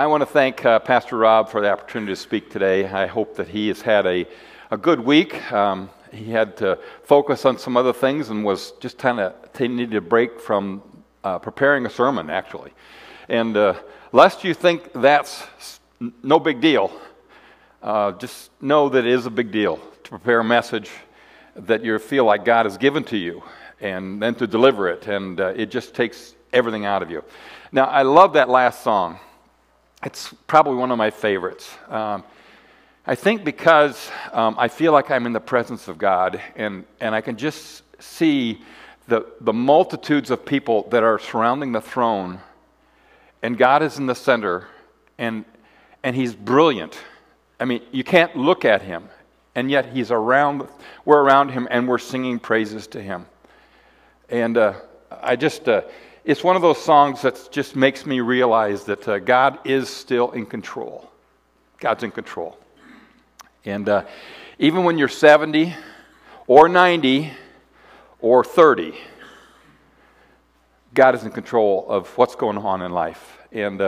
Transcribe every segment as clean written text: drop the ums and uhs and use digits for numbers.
I want to thank Pastor Rob for the opportunity to speak today. I hope that he has had a good week. He had to focus on some other things and was just kind of needed a break from preparing a sermon, actually. And lest you think that's no big deal, just know that it is a big deal to prepare a message that you feel like God has given to you and then to deliver it. And it just takes everything out of you. Now, I love that last song. It's probably one of my favorites. I think because I feel like I'm in the presence of God, and I can just see the multitudes of people that are surrounding the throne, and God is in the center, and He's brilliant. I mean, you can't look at Him, and yet He's around. We're around Him, and we're singing praises to Him. And it's one of those songs that just makes me realize that God is still in control. God's in control. And even when you're 70 or 90 or 30, God is in control of what's going on in life. And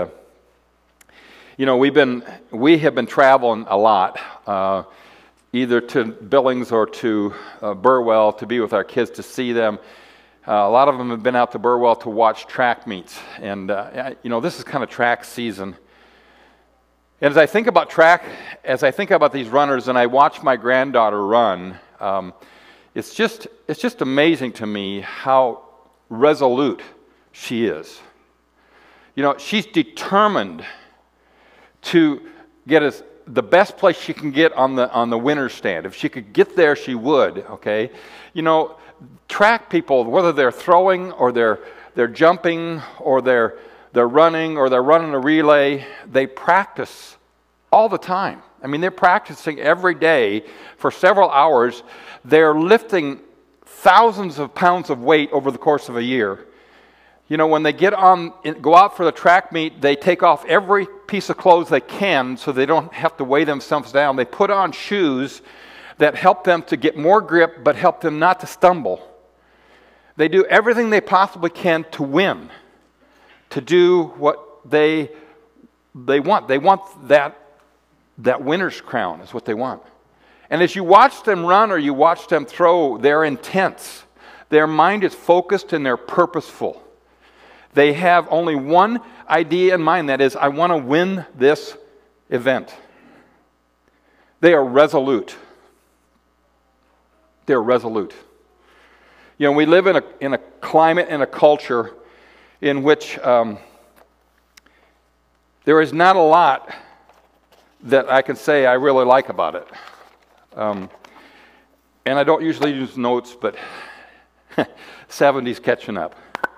we have been traveling a lot, either to Billings or to Burwell to be with our kids to see them. A lot of them have been out to Burwell to watch track meets. And, this is kind of track season. And as I think about track, as I think about these runners and I watch my granddaughter run, it's just amazing to me how resolute she is. She's determined to get the best place she can get on the winner's stand. If she could get there, she would, okay? Track people, whether they're throwing or they're jumping or they're running or they're running a relay, they practice all the time. I mean, they're practicing every day for several hours. They're lifting thousands of pounds of weight over the course of a year. When they go out for the track meet, they take off every piece of clothes they can so they don't have to weigh themselves down. They put on shoes that help them to get more grip but help them not to stumble. They do everything they possibly can to win, to do what they want. They want that winner's crown is what they want. And as you watch them run or you watch them throw, they're intense. Their mind is focused and they're purposeful. They have only one idea in mind, that is, I want to win this event. They are resolute. They're resolute. We live in a climate and a culture in which there is not a lot that I can say I really like about it. And I don't usually use notes, but 70's catching up.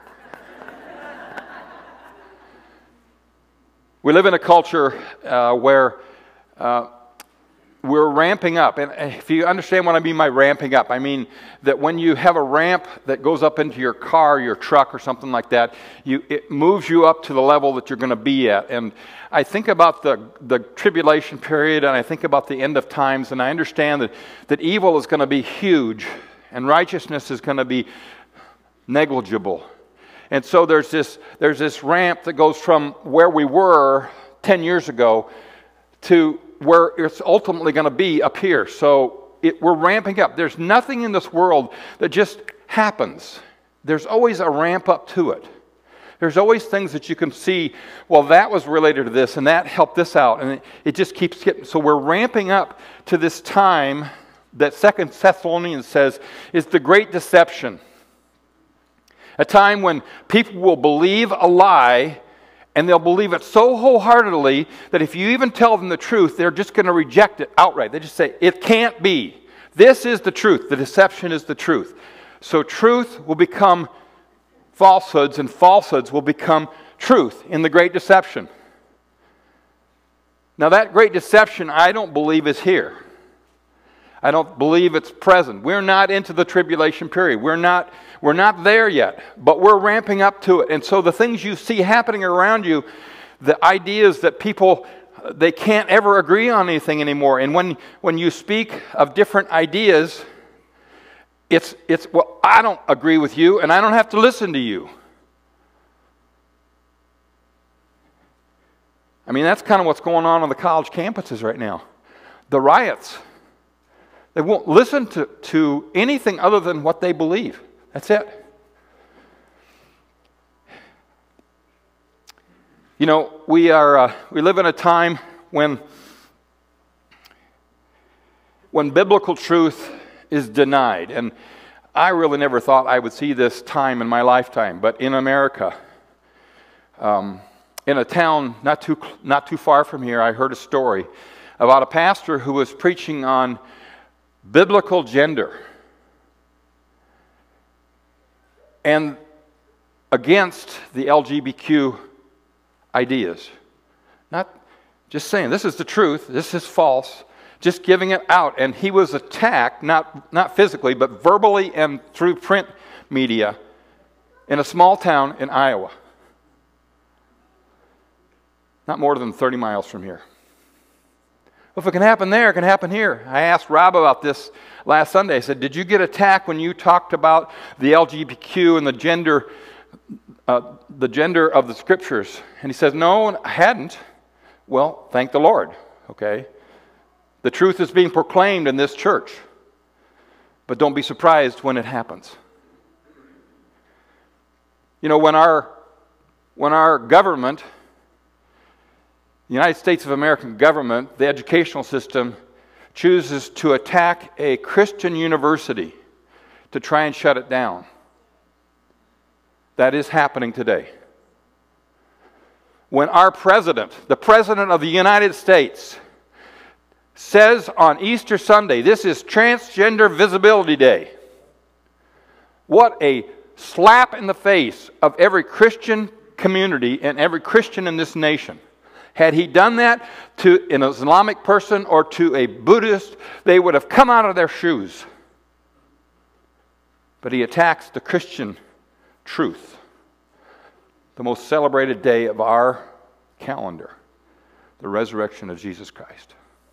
We live in a culture where we're ramping up. And if you understand what I mean by ramping up, I mean that when you have a ramp that goes up into your car, your truck, or something like that, it moves you up to the level that you're going to be at. And I think about the tribulation period, and I think about the end of times, and I understand that evil is going to be huge, and righteousness is going to be negligible. And so there's this ramp that goes from where we were 10 years ago to where it's ultimately going to be up here. So we're ramping up. There's nothing in this world that just happens. There's always a ramp up to it. There's always things that you can see, well, that was related to this, and that helped this out, and it just keeps getting. So we're ramping up to this time that 2 Thessalonians says is the great deception. A time when people will believe a lie, and they'll believe it so wholeheartedly that if you even tell them the truth, they're just going to reject it outright. They just say, it can't be. This is the truth. The deception is the truth. So truth will become falsehoods, and falsehoods will become truth in the great deception. Now that great deception, I don't believe is here. I don't believe it's present. We're not into the tribulation period. We're not there yet, but we're ramping up to it. And so the things you see happening around you, the ideas that people, they can't ever agree on anything anymore. And when you speak of different ideas, it's well, I don't agree with you, and I don't have to listen to you. I mean, that's kind of what's going on the college campuses right now. The riots. They won't listen to anything other than what they believe. That's it. You know, we live in a time when biblical truth is denied. And I really never thought I would see this time in my lifetime. But in America, in a town not too far from here, I heard a story about a pastor who was preaching on biblical gender and against the LGBTQ ideas. Not just saying, this is the truth, this is false, just giving it out. And he was attacked, not physically, but verbally and through print media in a small town in Iowa. Not more than 30 miles from here. Well, if it can happen there, it can happen here. I asked Rob about this last Sunday. I said, did you get attacked when you talked about the LGBTQ and the gender of the scriptures? And he says, no, I hadn't. Well, thank the Lord, okay? The truth is being proclaimed in this church. But don't be surprised when it happens. You know, when our government, the United States of American government, the educational system, chooses to attack a Christian university to try and shut it down. That is happening today. When our president, the President of the United States, says on Easter Sunday, this is Transgender Visibility Day. What a slap in the face of every Christian community and every Christian in this nation. Had he done that to an Islamic person or to a Buddhist, they would have come out of their shoes. But he attacks the Christian truth, the most celebrated day of our calendar, the resurrection of Jesus Christ.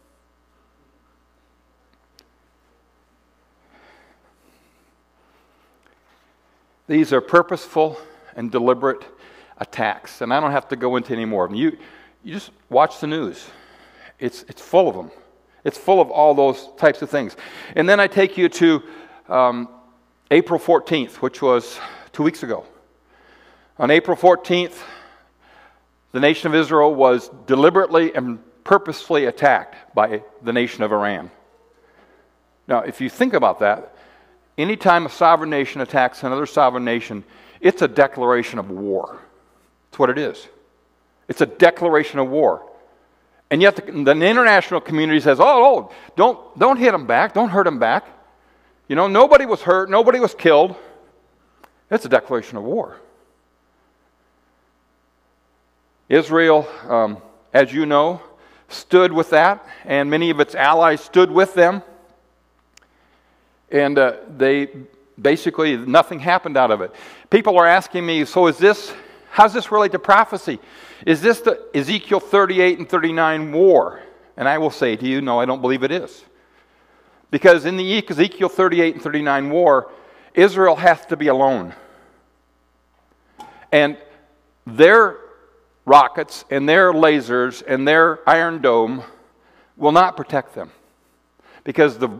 These are purposeful and deliberate attacks, and I don't have to go into any more of them. You just watch the news. It's full of them. It's full of all those types of things. And then I take you to April 14th, which was 2 weeks ago. On April 14th, the nation of Israel was deliberately and purposefully attacked by the nation of Iran. Now, if you think about that, anytime a sovereign nation attacks another sovereign nation, it's a declaration of war. That's what it is. It's a declaration of war. And yet the international community says, oh, don't hit them back. Don't hurt them back. You know, nobody was hurt. Nobody was killed. It's a declaration of war. Israel, as you know, stood with that, and many of its allies stood with them. And they basically, nothing happened out of it. People are asking me, so how's this relate to prophecy? Is this the Ezekiel 38 and 39 war? And I will say to you, no, I don't believe it is. Because in the Ezekiel 38 and 39 war, Israel has to be alone. And their rockets and their lasers and their Iron Dome will not protect them. Because the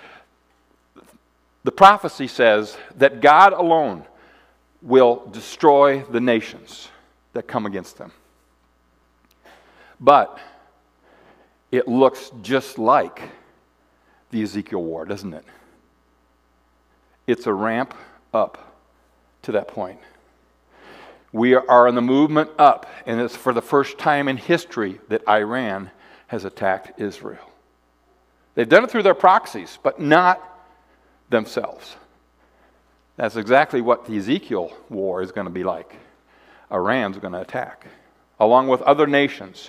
prophecy says that God alone will destroy the nations that come against them. But it looks just like the Ezekiel war, doesn't it? It's a ramp up to that point. We are in the movement up, and it's for the first time in history that Iran has attacked Israel. They've done it through their proxies, but not themselves. That's exactly what the Ezekiel war is going to be like. Iran's going to attack, along with other nations.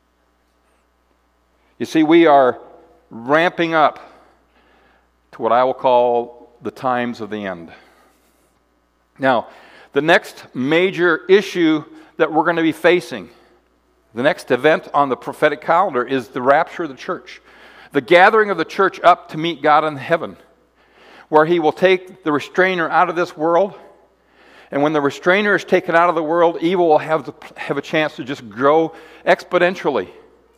You see, we are ramping up to what I will call the times of the end. Now, the next major issue that we're going to be facing, the next event on the prophetic calendar, is the rapture of the church. The gathering of the church up to meet God in heaven, where He will take the restrainer out of this world, And when the restrainer is taken out of the world, evil will have a chance to just grow exponentially.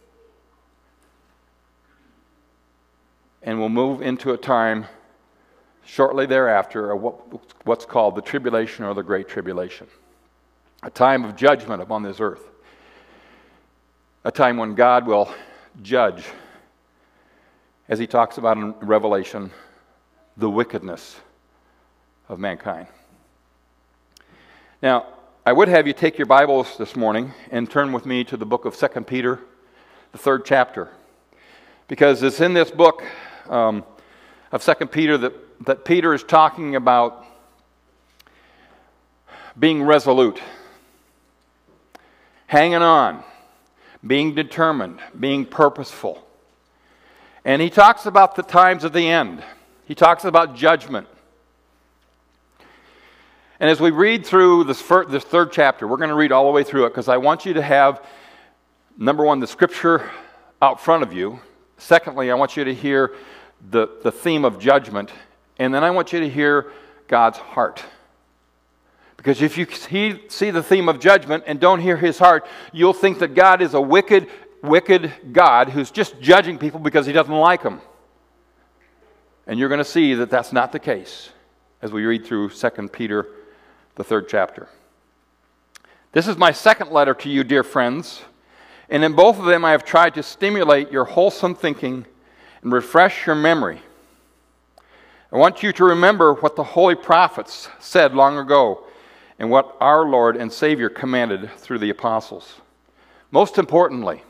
And we'll move into a time shortly thereafter of what's called the tribulation or the Great Tribulation. A time of judgment upon this earth. A time when God will judge, as he talks about in Revelation, the wickedness of mankind. Now, I would have you take your Bibles this morning and turn with me to the book of 2 Peter, the 3rd chapter. Because it's in this book of 2 Peter that Peter is talking about being resolute, hanging on, being determined, being purposeful. And he talks about the times of the end. He talks about judgment. And as we read through this 3rd chapter, we're going to read all the way through it because I want you to have, number one, the scripture out front of you. Secondly, I want you to hear the theme of judgment. And then I want you to hear God's heart. Because if you see the theme of judgment and don't hear his heart, you'll think that God is a wicked God who's just judging people because he doesn't like them. And you're going to see that that's not the case as we read through 2 Peter, the 3rd chapter. This is my second letter to you, dear friends. And in both of them I have tried to stimulate your wholesome thinking and refresh your memory. I want you to remember what the holy prophets said long ago and what our Lord and Savior commanded through the apostles. Most importantly,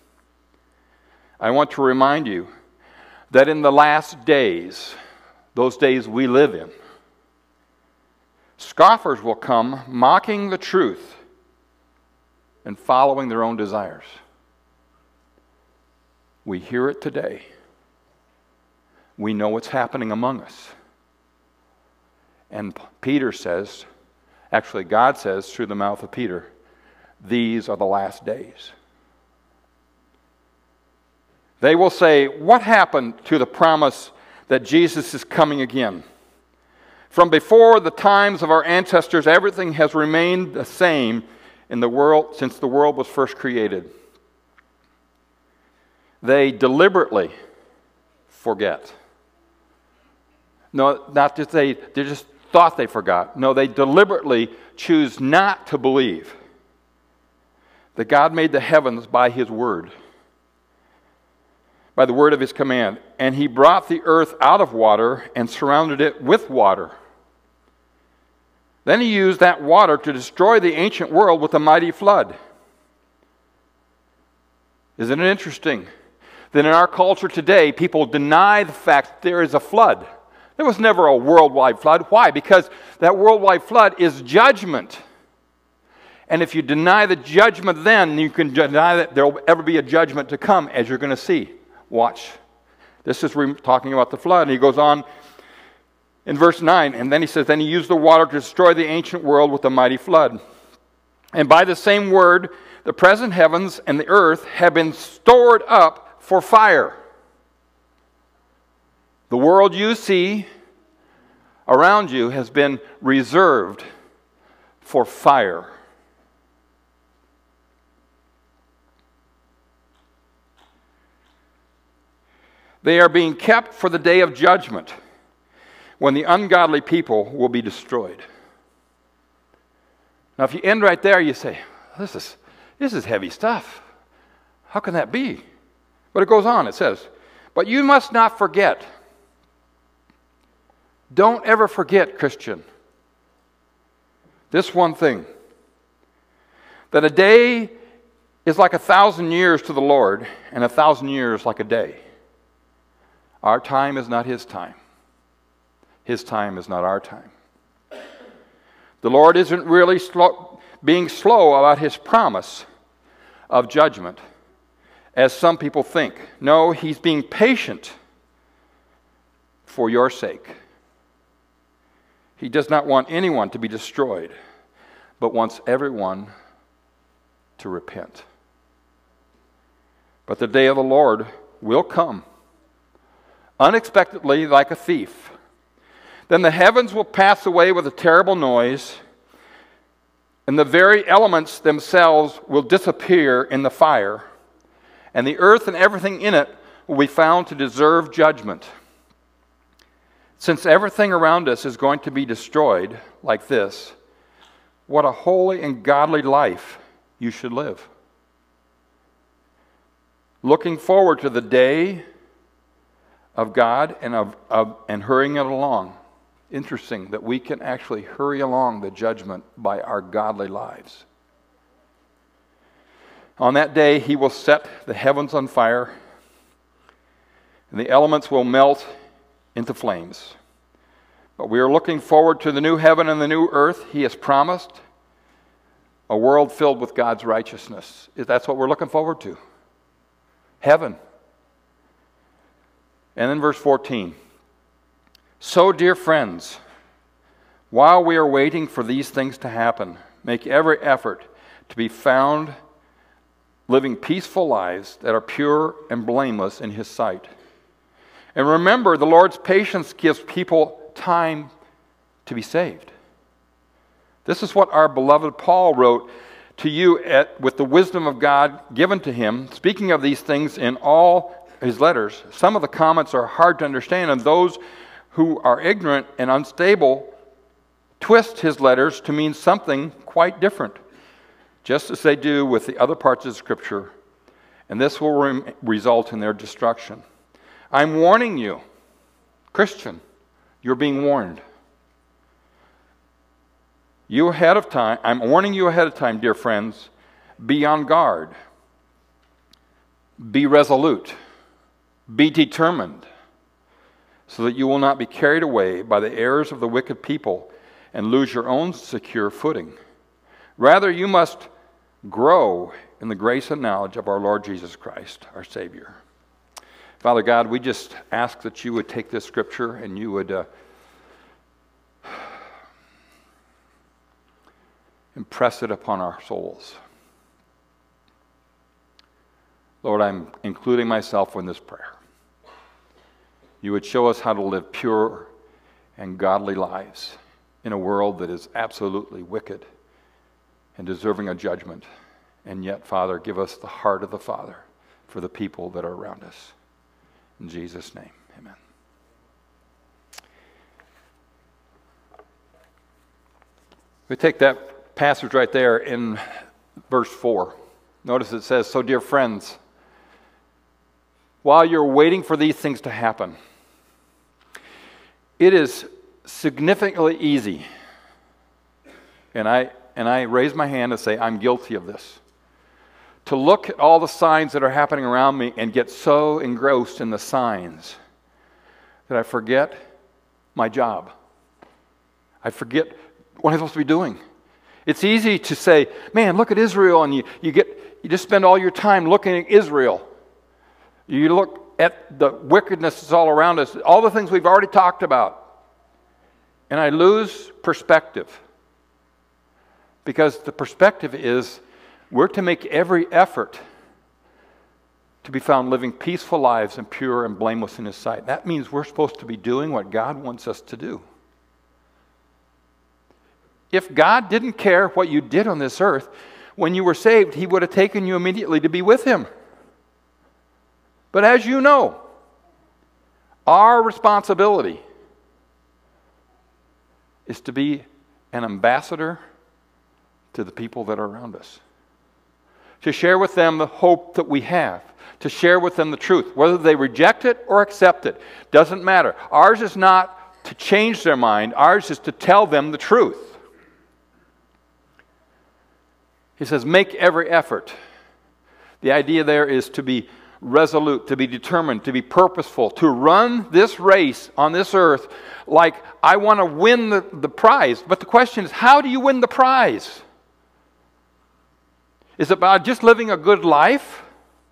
I want to remind you that in the last days, those days we live in, scoffers will come mocking the truth and following their own desires. We hear it today. We know what's happening among us. And Peter says, actually God says through the mouth of Peter, these are the last days. They will say, what happened to the promise that Jesus is coming again? From before the times of our ancestors, everything has remained the same in the world since the world was first created. They deliberately forget. No, not just they just thought they forgot. No, they deliberately choose not to believe that God made the heavens by his word, by the word of his command. And he brought the earth out of water and surrounded it with water. Then he used that water to destroy the ancient world with a mighty flood. Isn't it interesting that in our culture today, people deny the fact that there is a flood? There was never a worldwide flood. Why? Because that worldwide flood is judgment. And if you deny the judgment then, you can deny that there will ever be a judgment to come, as you're going to see. Watch. This is talking about the flood. And he goes on in verse 9, and then he says, then he used the water to destroy the ancient world with a mighty flood. And by the same word, the present heavens and the earth have been stored up for fire. The world you see around you has been reserved for fire. They are being kept for the day of judgment, when the ungodly people will be destroyed. Now, if you end right there, you say, this is heavy stuff. How can that be? But it goes on, it says, but you must not forget. Don't ever forget, Christian, this one thing, that a day is like 1,000 years to the Lord, and 1,000 years like a day. Our time is not his time. His time is not our time. The Lord isn't really being slow about his promise of judgment, as some people think. No, he's being patient for your sake. He does not want anyone to be destroyed, but wants everyone to repent. But the day of the Lord will come, unexpectedly like a thief. Then the heavens will pass away with a terrible noise, And the very elements themselves will disappear in the fire, and the earth and everything in it will be found to deserve judgment. Since everything around us is going to be destroyed like this, what a holy and godly life you should live. Looking forward to the day of God and hurrying it along. Interesting that we can actually hurry along the judgment by our godly lives. On that day, he will set the heavens on fire, and the elements will melt into flames. But we are looking forward to the new heaven and the new earth he has promised, a world filled with God's righteousness. That's what we're looking forward to. Heaven. And then verse 14. So, dear friends, while we are waiting for these things to happen, make every effort to be found living peaceful lives that are pure and blameless in his sight. And remember, the Lord's patience gives people time to be saved. This is what our beloved Paul wrote to you with the wisdom of God given to him, speaking of these things in all his letters. Some of the comments are hard to understand, and those who are ignorant and unstable twist his letters to mean something quite different, just as they do with the other parts of Scripture, and this will result in their destruction. I'm warning you, Christian, you're being warned. I'm warning you ahead of time, dear friends, be on guard, be resolute, be determined, so that you will not be carried away by the errors of the wicked people and lose your own secure footing. Rather, you must grow in the grace and knowledge of our Lord Jesus Christ, our Savior. Father God, we just ask that you would take this scripture and you would impress it upon our souls. Lord, I'm including myself in this prayer. You would show us how to live pure and godly lives in a world that is absolutely wicked and deserving of judgment. And yet, Father, give us the heart of the Father for the people that are around us. In Jesus' name, amen. We take that passage right there in verse 4. Notice it says, so dear friends, while you're waiting for these things to happen, it is significantly easy, and I raise my hand and say I'm guilty of this, to look at all the signs that are happening around me and get so engrossed in the signs that I forget my job. I forget what I'm supposed to be doing. It's easy to say, man, look at Israel, and you just spend all your time looking at Israel. You look at the wickedness that's all around us, all the things we've already talked about, and I lose perspective. Because the perspective is we're to make every effort to be found living peaceful lives and pure and blameless in his sight. That means we're supposed to be doing what God wants us to do. If God didn't care what you did on this earth, when you were saved, he would have taken you immediately to be with him. But as you know, our responsibility is to be an ambassador to the people that are around us. To share with them the hope that we have. To share with them the truth. Whether they reject it or accept it, doesn't matter. Ours is not to change their mind. Ours is to tell them the truth. He says, make every effort. The idea there is to be resolute, to be determined, to be purposeful, to run this race on this earth like I want to win the prize. But the question is, how do you win the prize? Is it about just living a good life?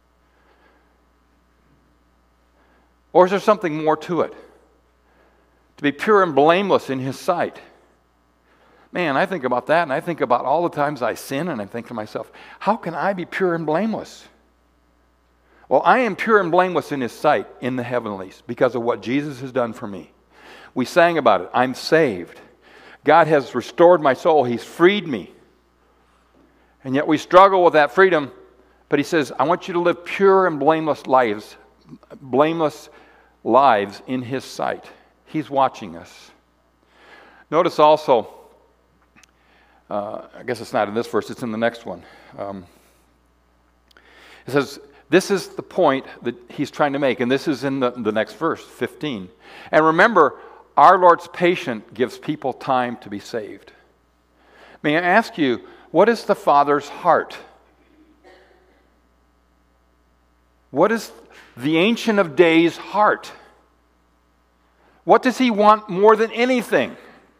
Or is there something more to it? To be pure and blameless in his sight. Man, I think about that, and I think about all the times I sin, and I think to myself, how can I be pure and blameless? Well, I am pure and blameless in his sight in the heavenlies because of what Jesus has done for me. We sang about it. I'm saved. God has restored my soul. He's freed me And yet we struggle with that freedom. But he says, I want you to live pure and blameless lives in his sight. He's watching us. Notice also, I guess it's not in this verse, it's in the next one. It says, this is the point that he's trying to make, and this is in the next verse, 15. And remember, our Lord's patience gives people time to be saved. May I ask you, what is the Father's heart? What is the Ancient of Days' heart? What does he want more than anything?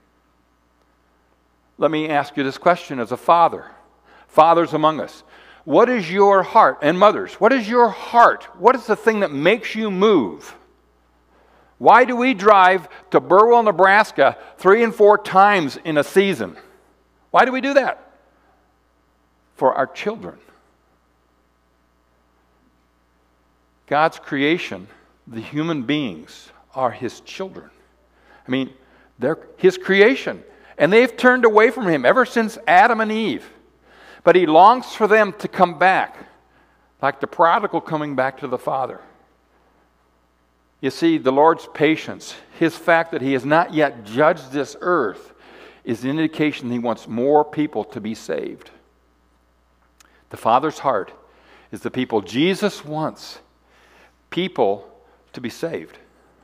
Let me ask you this question as a father. Fathers among us. What is your heart? And mothers, what is your heart? What is the thing that makes you move? Why do we drive to Burwell, Nebraska 3 and 4 times in a season? Why do we do that? For our children. God's creation, the human beings, are his children. I mean, they're his creation. And they've turned away from him ever since Adam and Eve. But he longs for them to come back, like the prodigal coming back to the Father. You see, the Lord's patience, his fact that he has not yet judged this earth, is an indication he wants more people to be saved. The Father's heart is the people. Jesus wants people to be saved.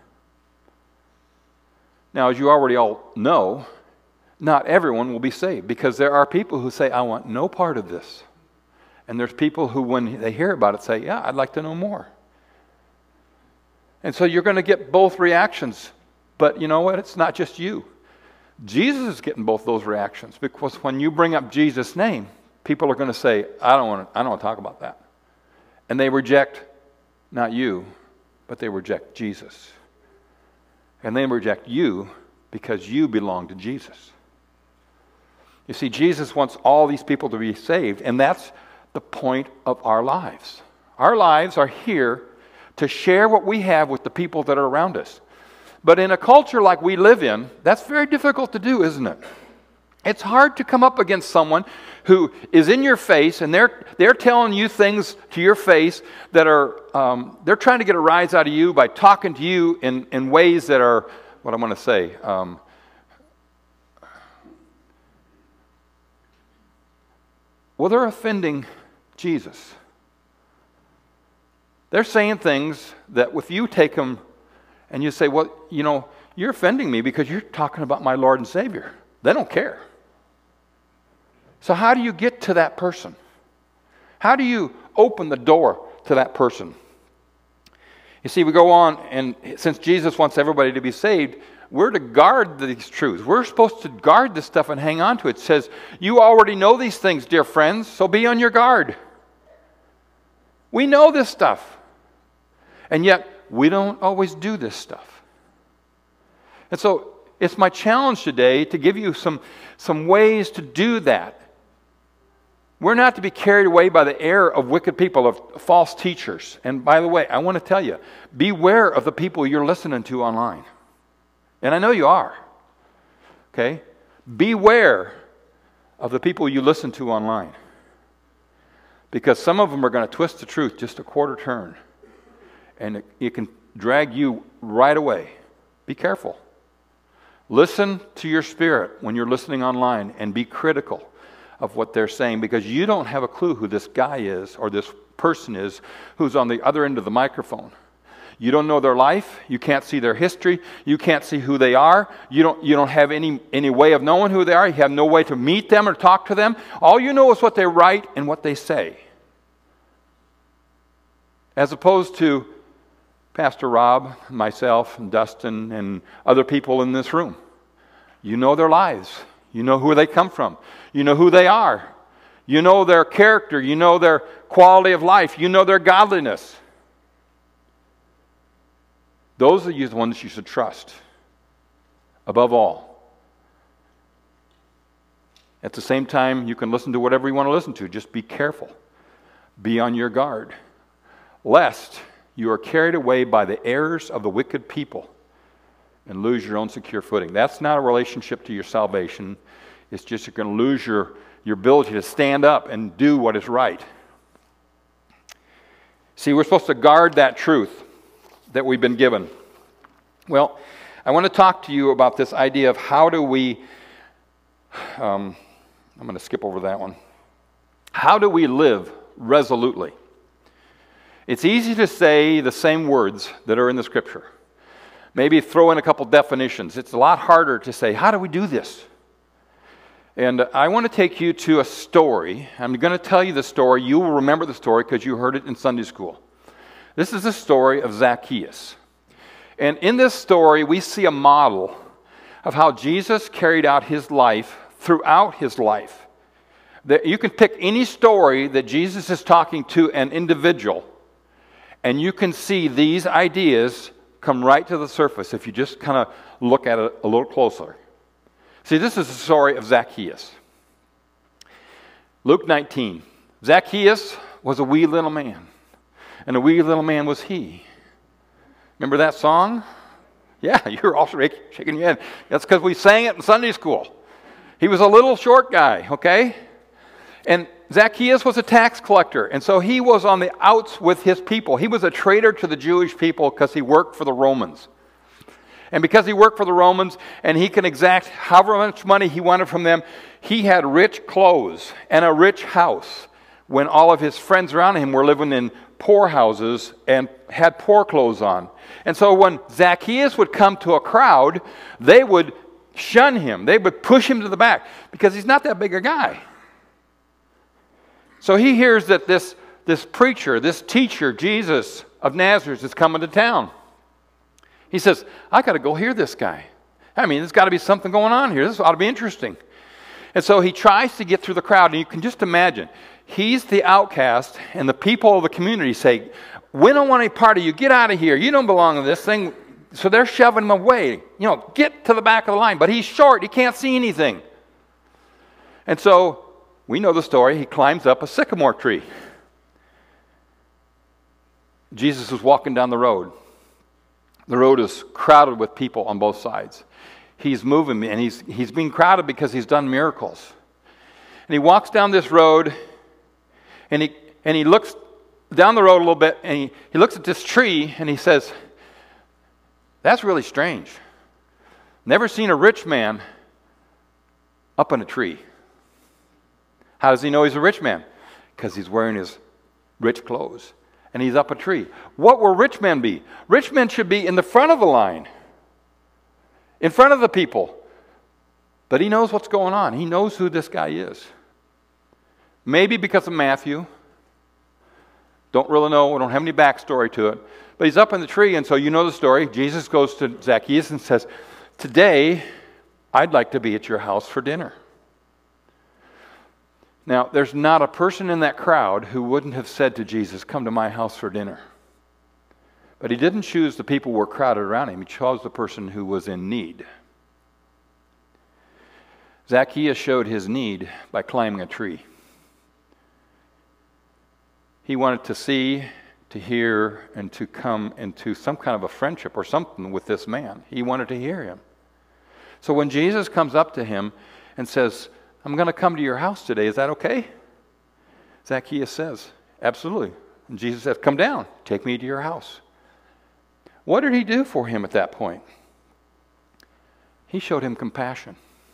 Now, as you already all know, not everyone will be saved, because there are people who say, I want no part of this. And there's people who, when they hear about it, say, yeah, I'd like to know more. And so you're going to get both reactions. But you know what? It's not just you. Jesus is getting both those reactions, because when you bring up Jesus' name, people are going to say, I don't want to talk about that. And they reject not you, but they reject Jesus. And they reject you because you belong to Jesus. You see, Jesus wants all these people to be saved, and that's the point of our lives. Our lives are here to share what we have with the people that are around us. But in a culture like we live in, that's very difficult to do, isn't it? It's hard to come up against someone who is in your face, and they're telling you things to your face that are, they're trying to get a rise out of you by talking to you in ways that are, what I want to say, well, they're offending Jesus. They're saying things that if you take them and you say, well, you know, you're offending me because you're talking about my Lord and Savior. They don't care. So how do you get to that person? How do you open the door to that person? You see, we go on, and since Jesus wants everybody to be saved, we're to guard these truths. We're supposed to guard this stuff and hang on to it. It says, you already know these things, dear friends, so be on your guard. We know this stuff. And yet, we don't always do this stuff. And so, it's my challenge today to give you some ways to do that. We're not to be carried away by the error of wicked people, of false teachers. And by the way, I want to tell you, beware of the people you're listening to online. And I know you are. Okay? Beware of the people you listen to online. Because some of them are going to twist the truth just a quarter turn. And it can drag you right away. Be careful. Listen to your spirit when you're listening online, and be critical of what they're saying, because you don't have a clue who this guy is or this person is who's on the other end of the microphone. You don't know their life. You can't see their history. You can't see who they are. You don't have any way of knowing who they are. You have no way to meet them or talk to them. All you know is what they write and what they say. As opposed to Pastor Rob, myself, and Dustin, and other people in this room. You know their lives. You know who they come from. You know who they are. You know their character. You know their quality of life. You know their godliness. Those are the ones you should trust above all. At the same time, you can listen to whatever you want to listen to. Just be careful. Be on your guard, lest you are carried away by the errors of the wicked people and lose your own secure footing. That's not a relationship to your salvation. It's just you're going to lose your ability to stand up and do what is right. See, we're supposed to guard that truth that we've been given. Well, I want to talk to you about this idea of how do we, I'm going to skip over that one. How do we live resolutely? It's easy to say the same words that are in the Scripture. Maybe throw in a couple definitions. It's a lot harder to say, how do we do this? And I want to take you to a story. I'm going to tell you the story. You will remember the story because you heard it in Sunday school. This is the story of Zacchaeus. And in this story, we see a model of how Jesus carried out his life throughout his life. That you can pick any story that Jesus is talking to an individual, and you can see these ideas come right to the surface if you just kind of look at it a little closer. See, this is the story of Zacchaeus. Luke 19. Zacchaeus was a wee little man, and a wee little man was he. Remember that song? Yeah, you're all shaking your head. That's because we sang it in Sunday school. He was a little short guy, okay? And Zacchaeus was a tax collector, and so he was on the outs with his people. He was a traitor to the Jewish people because he worked for the Romans. And because he worked for the Romans and he can exact however much money he wanted from them, he had rich clothes and a rich house when all of his friends around him were living in poor houses and had poor clothes on. And so when Zacchaeus would come to a crowd, they would shun him. They would push him to the back because he's not that big a guy. So he hears that this preacher, this teacher, Jesus of Nazareth, is coming to town. He says, I got to go hear this guy. I mean, there's got to be something going on here. This ought to be interesting. And so he tries to get through the crowd, and you can just imagine. He's the outcast, and the people of the community say, we don't want any part of you. Get out of here. You don't belong to this thing. So they're shoving him away. Get to the back of the line. But he's short. He can't see anything. And so we know the story. He climbs up a sycamore tree. Jesus is walking down the road. The road is crowded with people on both sides. He's moving, and he's being crowded because he's done miracles. And he walks down this road, and he looks down the road a little bit, and he looks at this tree, and he says, that's really strange. Never seen a rich man up in a tree. How does he know he's a rich man? Because he's wearing his rich clothes. And he's up a tree. What will rich men be? Rich men should be in the front of the line, in front of the people. But he knows what's going on. He knows who this guy is. Maybe because of Matthew. Don't really know. We don't have any backstory to it. But he's up in the tree, and so you know the story. Jesus goes to Zacchaeus and says, today, I'd like to be at your house for dinner. Now, there's not a person in that crowd who wouldn't have said to Jesus, come to my house for dinner. But he didn't choose the people who were crowded around him. He chose the person who was in need. Zacchaeus showed his need by climbing a tree. He wanted to see, to hear, and to come into some kind of a friendship or something with this man. He wanted to hear him. So when Jesus comes up to him and says, I'm going to come to your house today. Is that okay? Zacchaeus says, absolutely. And Jesus says, come down. Take me to your house. What did he do for him at that point? He showed him compassion.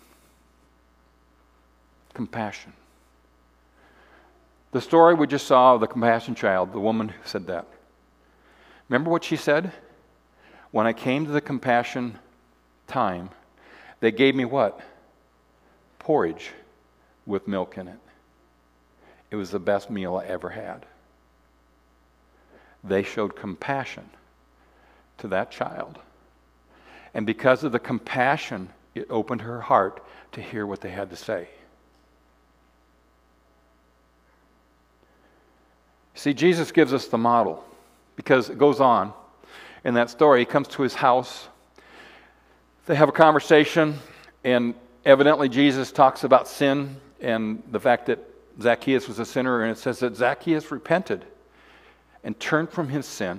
Compassion. The story we just saw of the compassion child, the woman who said that. Remember what she said? When I came to the compassion time, they gave me what? Porridge with milk in it. It was the best meal I ever had. They showed compassion to that child. And because of the compassion, it opened her heart to hear what they had to say. See, Jesus gives us the model because it goes on in that story. He comes to his house. They have a conversation, and evidently Jesus talks about sin and the fact that Zacchaeus was a sinner, and it says that Zacchaeus repented and turned from his sin.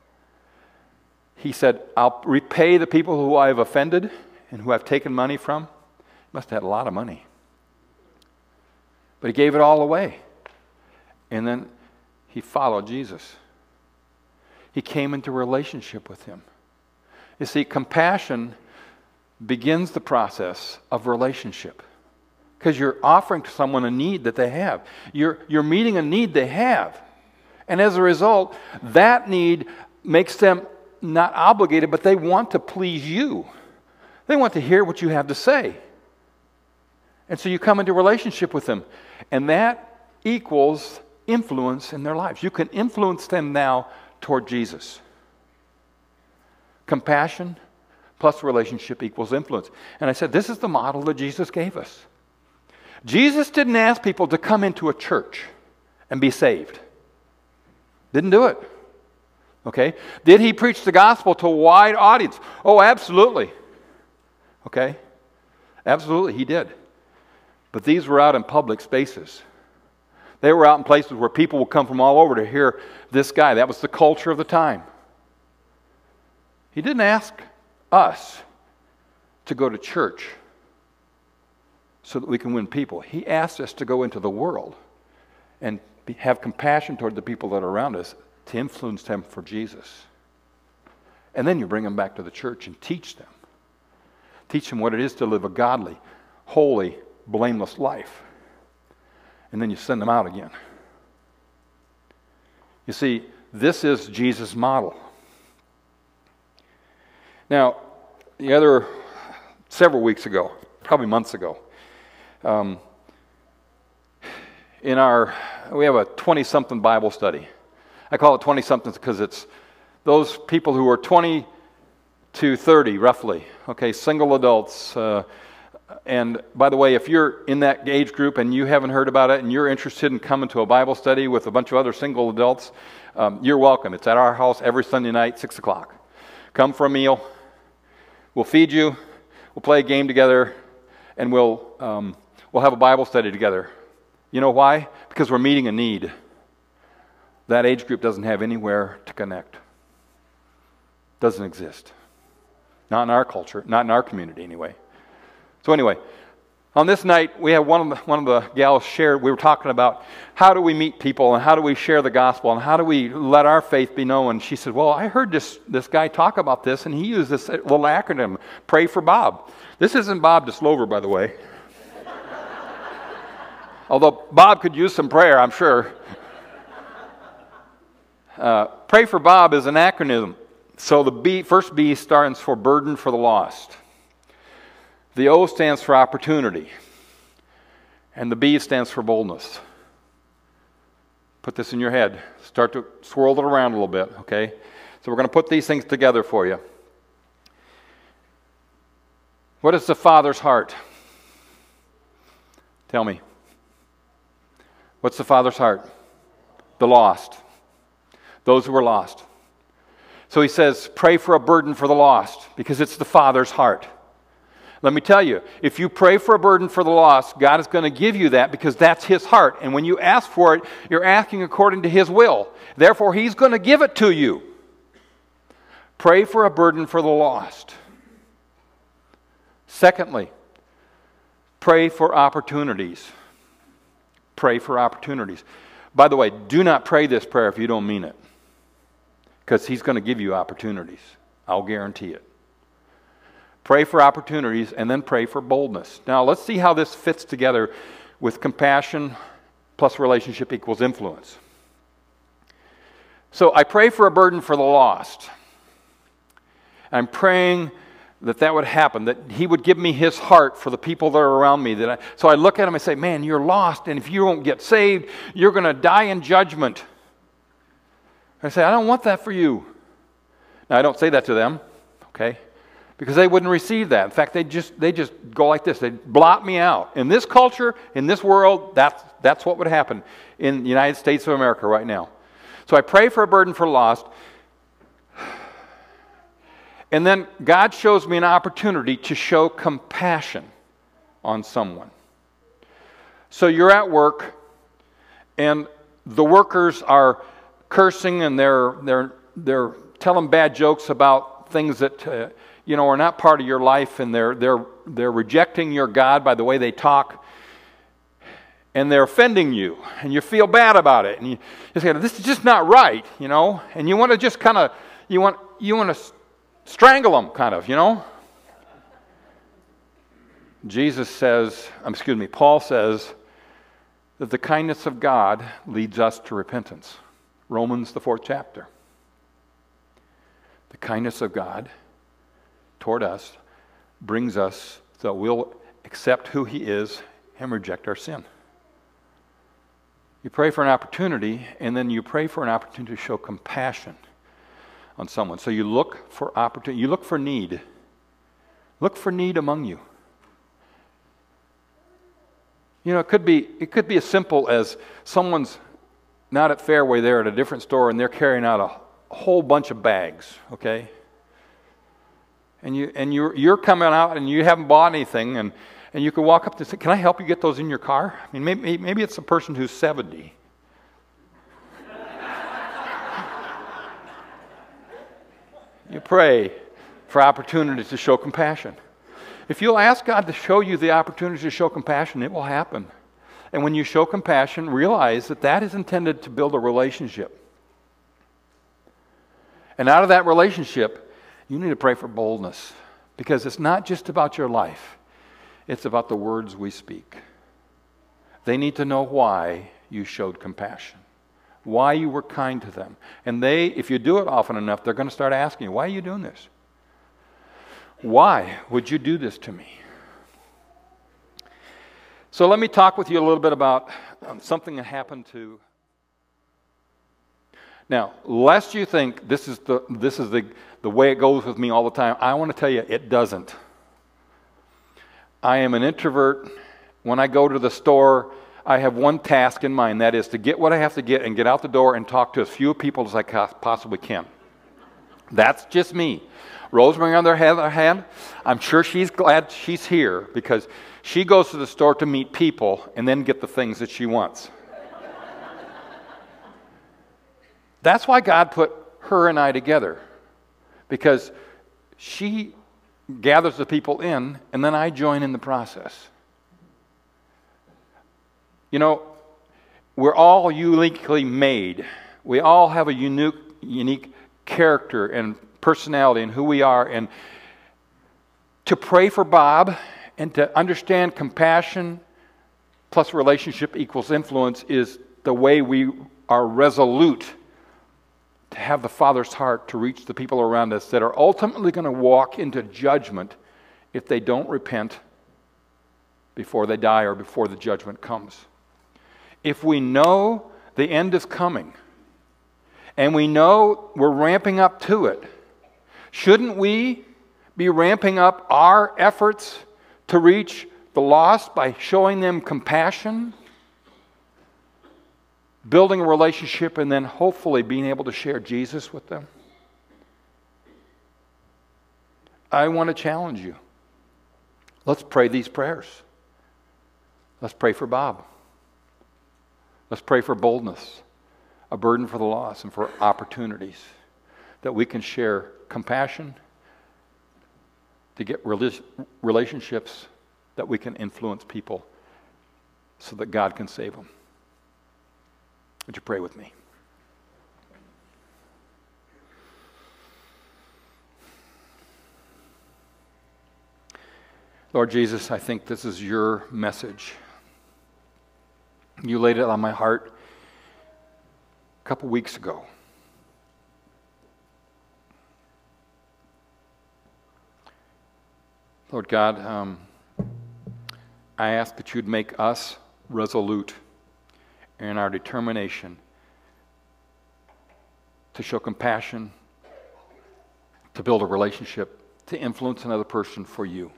He said, I'll repay the people who I have offended and who I've taken money from. He must have had a lot of money. But he gave it all away. And then he followed Jesus. He came into relationship with him. You see, compassion begins the process of relationship. Because you're offering to someone a need that they have. You're meeting a need they have. And as a result, that need makes them not obligated, but they want to please you. They want to hear what you have to say. And so you come into relationship with them. And that equals influence in their lives. You can influence them now toward Jesus. Compassion plus relationship equals influence. And I said, this is the model that Jesus gave us. Jesus didn't ask people to come into a church and be saved. Didn't do it. Okay? Did he preach the gospel to a wide audience? Oh, absolutely. Okay? Absolutely, he did. But these were out in public spaces. They were out in places where people would come from all over to hear this guy. That was the culture of the time. He didn't ask us to go to church so that we can win people. He asked us to go into the world and have compassion toward the people that are around us to influence them for Jesus. And then you bring them back to the church and teach them. Teach them what it is to live a godly, holy, blameless life. And then you send them out again. You see, this is Jesus' model. Now, several weeks ago, probably months ago, we have a 20-something Bible study. I call it 20-somethings because it's those people who are 20 to 30, roughly, okay, single adults. And by the way, if you're in that age group and you haven't heard about it and you're interested in coming to a Bible study with a bunch of other single adults, you're welcome. It's at our house every Sunday night, 6 o'clock. Come for a meal. We'll feed you. We'll play a game together. And we'll have a Bible study together. You know why? Because we're meeting a need. That age group doesn't have anywhere to connect. Doesn't exist. Not in our culture, not in our community anyway. So anyway, on this night, we had one of the gals shared, we were talking about how do we meet people and how do we share the gospel and how do we let our faith be known. She said, well, I heard this guy talk about this and he used this little acronym, Pray for Bob. This isn't Bob DeSlover, by the way. Although Bob could use some prayer, I'm sure. Pray for Bob is an acronym. So the first B stands for burden for the lost. The O stands for opportunity. And the B stands for boldness. Put this in your head. Start to swirl it around a little bit, okay? So we're going to put these things together for you. What is the Father's heart? Tell me. What's the Father's heart? The lost. Those who are lost. So he says, pray for a burden for the lost, because it's the Father's heart. Let me tell you, if you pray for a burden for the lost, God is going to give you that because that's His heart. And when you ask for it, you're asking according to His will. Therefore, He's going to give it to you. Pray for a burden for the lost. Secondly, pray for opportunities. Pray for opportunities. By the way, do not pray this prayer if you don't mean it, because He's going to give you opportunities. I'll guarantee it. Pray for opportunities and then pray for boldness. Now, let's see how this fits together with compassion plus relationship equals influence. So I pray for a burden for the lost. I'm praying that would happen, that He would give me His heart for the people that are around me. So I look at them and say, man, you're lost, and if you don't get saved, you're going to die in judgment. I say, I don't want that for you. Now, I don't say that to them, okay? Because they wouldn't receive that. In fact, they just go like this. They'd blot me out. In this culture, in this world, that's what would happen in the United States of America right now. So I pray for a burden for lost. And then God shows me an opportunity to show compassion on someone. So you're at work, and the workers are cursing, and they're telling bad jokes about things that are not part of your life, and they're rejecting your God by the way they talk. and they're offending you, and you feel bad about it, and you say, this is just not right, and you want to just kind of, you want to strangle them, kind of, Paul says that the kindness of God leads us to repentance. Romans, the 4th chapter. The kindness of God toward us brings us so we'll accept who He is and reject our sin. You pray for an opportunity, and then you pray for an opportunity to show compassion on someone. So you look for opportunity, you look for need. Look for need among you. It could be as simple as someone's not at Fairway there at a different store, and they're carrying out a whole bunch of bags, okay? And you're coming out and you haven't bought anything, and you can walk up to say, can I help you get those in your car? I mean, maybe it's a person who's 70. You pray for opportunities to show compassion. If you'll ask God to show you the opportunity to show compassion, it will happen. And when you show compassion, realize that is intended to build a relationship. And out of that relationship, you need to pray for boldness. Because it's not just about your life. It's about the words we speak. They need to know why you showed compassion. Why you were kind to them. And if you do it often enough, they're going to start asking you, why are you doing this? Why would you do this to me? So let me talk with you a little bit about something that happened to... Now, lest you think this is the way it goes with me all the time, I want to tell you it doesn't. I am an introvert. When I go to the store, I have one task in mind. That is to get what I have to get and get out the door and talk to as few people as I possibly can. That's just me. Rosemary, on the other hand, I'm sure she's glad she's here because she goes to the store to meet people and then get the things that she wants. That's why God put her and I together, because she gathers the people in and then I join in the process. We're all uniquely made. We all have a unique character and personality and who we are. And to pray for Bob and to understand compassion plus relationship equals influence is the way we are resolute to have the Father's heart to reach the people around us that are ultimately going to walk into judgment if they don't repent before they die or before the judgment comes. If we know the end is coming and we know we're ramping up to it, shouldn't we be ramping up our efforts to reach the lost by showing them compassion, building a relationship, and then hopefully being able to share Jesus with them? I want to challenge you. Let's pray these prayers. Let's pray for Bob. Let's pray for boldness, a burden for the lost, and for opportunities that we can share compassion to get relationships that we can influence people so that God can save them. Would you pray with me? Lord Jesus, I think this is your message. You laid it on my heart a couple weeks ago. Lord God, I ask that you'd make us resolute in our determination to show compassion, to build a relationship, to influence another person for you.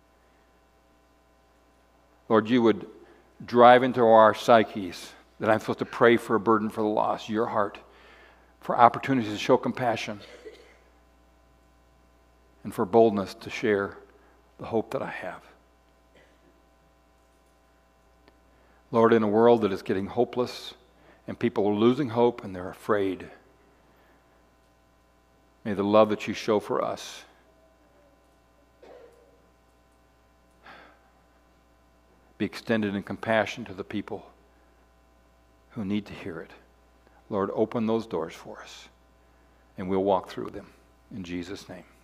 Lord, you would drive into our psyches that I'm supposed to pray for a burden for the lost, your heart, for opportunities to show compassion, and for boldness to share the hope that I have. Lord, in a world that is getting hopeless and people are losing hope and they're afraid, may the love that you show for us be extended in compassion to the people who need to hear it. Lord, open those doors for us, and we'll walk through them. In Jesus' name.